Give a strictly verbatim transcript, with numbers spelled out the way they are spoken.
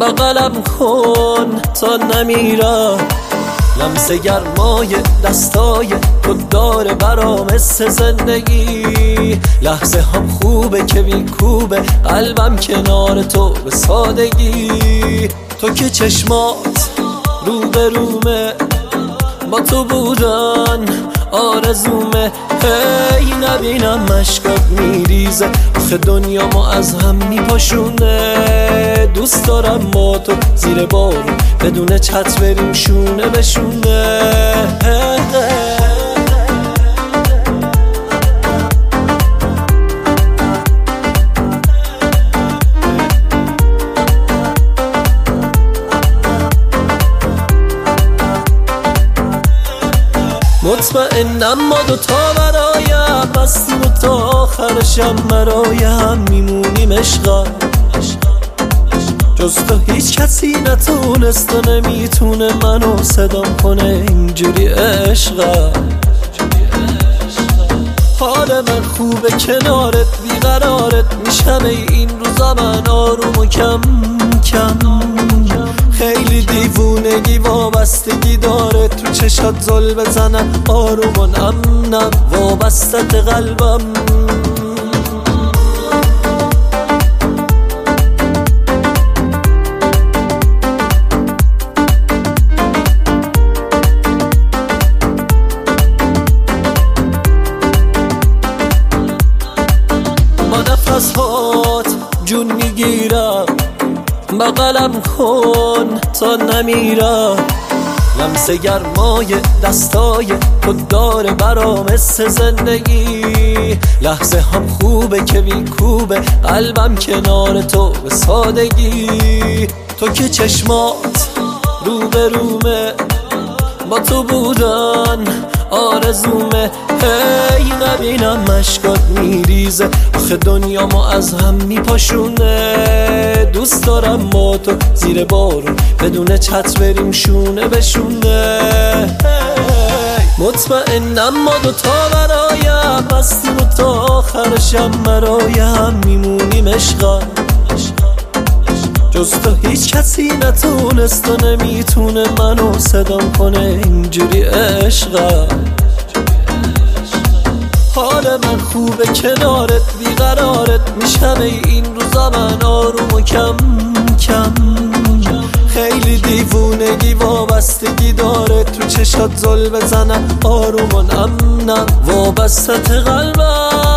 بغلم کن تا نمیرم، لمس گرمای دستای تو داره برام حس زندگی. لحظه هم خوبه که میکوبه قلبم کنار تو به سادگی. تو که چشمات رو به رومه با تو بودن آرزومه، هی نبینم مشکات میریزه آخه دنیا ما از هم میپاشونه. دوست دارم با تو زیر بارون بدون چت بریم شونه به شونه. مطمئنم ما دوتا برایم بستیم و تا آخرشم برایم میمونیم عشقا. جز تو هیچ کسی نتونست و نمیتونه منو صدام کنه اینجوری عشقا. حال من خوبه کنارت بیقرارت میشم این روزا من آروم و کم کم. خیلی دیوونگی وابستگی داره تو چشات زل بزنم آروم و نم نم وابستت قلبم. با نفس هات جون میگیرم، بغلم کن تا نمیرم، لمس گرمای دستای تو داره برام حس زندگی. لحظه هم خوبه که میکوبه قلبم کنار تو به سادگی. تو که چشمات رو به رومه با تو بودن آرزومه، هی نبینم مشکات میریزه آخه دنیا ما از هم میپاشونه. دوست دارم با تو زیر بارون بدون چت بریم شونه به شونه. مطمئنم ما دوتا برایم بستیم و تا آخرشم برایم میمونیم عشقا. جز تو هیچ کسی نتونست و نمیتونه منو صدام کنه اینجوری عشقا. حال من خوبه کنارت بیقرارت میشم این روزا من آروم و کم کم. خیلی دیوونگی وابستگی داره تو چشات زل بزنم آروم و نم نم وابستت قلبم.